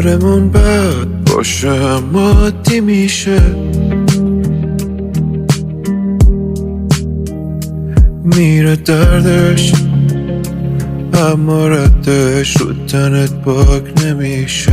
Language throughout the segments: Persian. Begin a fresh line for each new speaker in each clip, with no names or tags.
کارمون بد باشه هم عادی میشه، میره دردش اما ردش رو تنت پاک نمیشه.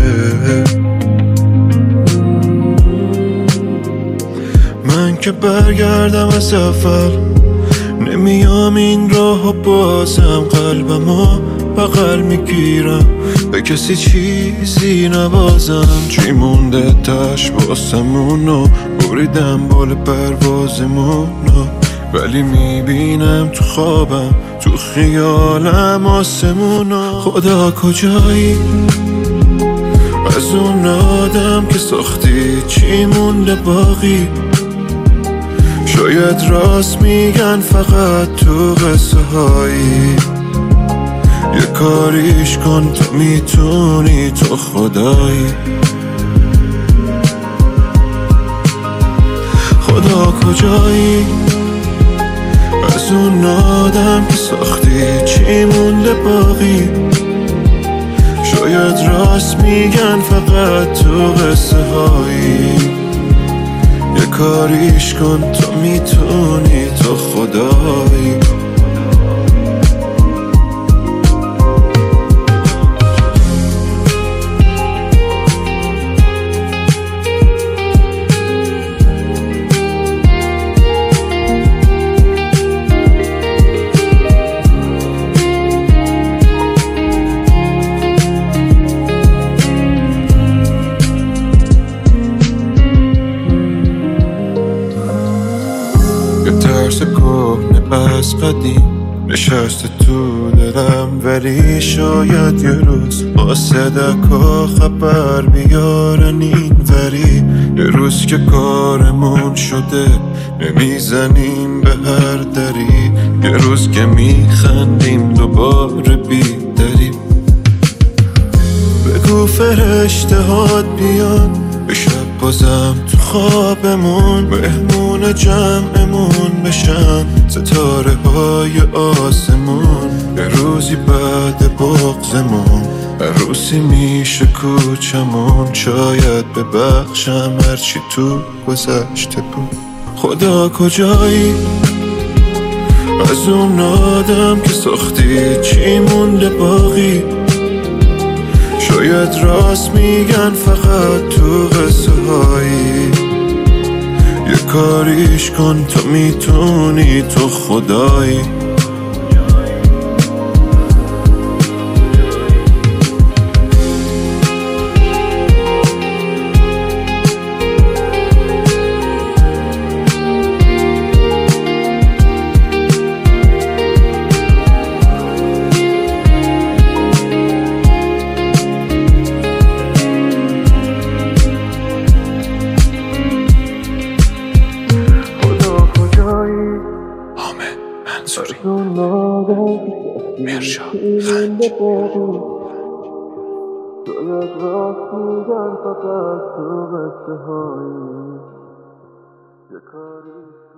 من که برگردم از اول نمیام این راه و بازم قلبمو بغل میگیرم، به کسی چیزی نبازم. چی مونده تش واسمونو بریدم بال پروازمونو، ولی میبینم تو خوابم تو خیالم آسمونو. خدا کجایی از اون آدم که ساختی؟ چی مونده باقی؟ شاید راست میگن فقط تو قصه هایی. یه کاریش کن تو میتونی، تو خدایی. خدا کجایی از اون آدم که ساختی؟ چی مونده باقی؟ شاید راست میگن فقط تو قصه هایی. یه کاریش کن تو میتونی، تو خدایی. ترس کهنه از قدیم نشسته تو دلم، ولی شاید یه روز با صدقا خبر بیارن این وری. یه روز که کارمون شده نمیزنیم به هر دری، یه روز که میخندیم دوباره بیدری. بگو فرشته هات بیان به شب بازم تو خوابمون، مهمون جمعمون بشن ستاره های آسمون. یه روزی بعد بغضمون عروسی میشه کوچمون، شاید ببخشم هرچی تو گذشته بود. خدا کجایی از اون آدم که ساختی؟ چی مونده باقی؟ شاید راست میگن فقط تو قصه هایی. یه کاریش کن تو میتونی، تو خدایی.
مرشاد خنج
شاید راست میگن فقط تو قصه هایی. یه کاری